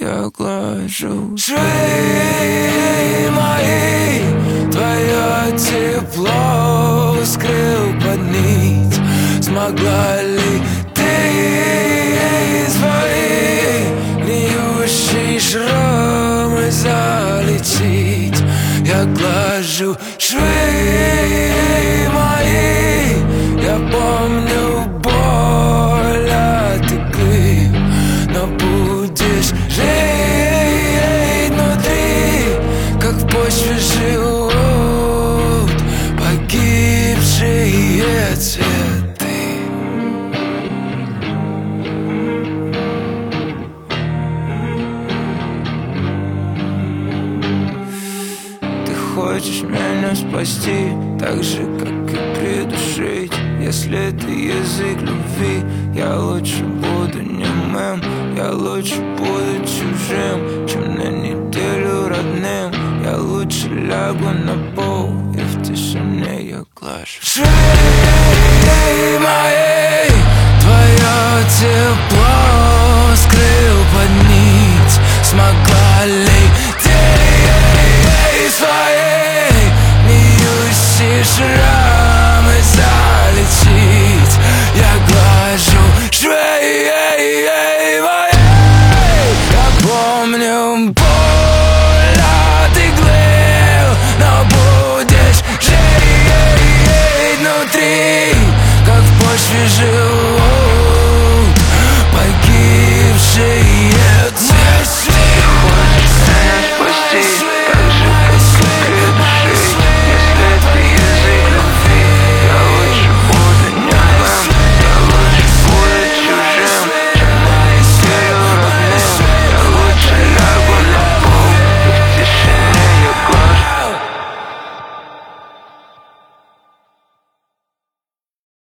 я глажу шеи мои. Твое тепло скрыл под нить. Смогла ли ты свои гниющие шрамы залечить? Я глажу швы мои. Я помню боль от иглы, но будешь жить внутри, как в почве живут погибшие цветы. Ты хочешь меня спасти, так же, как и придушить. Если это язык любви, я лучше буду немым. Я лучше буду чужим, чем на неделю родным. Я лучше лягу на пол, и в тишине я глажу шеи мои. Твое тело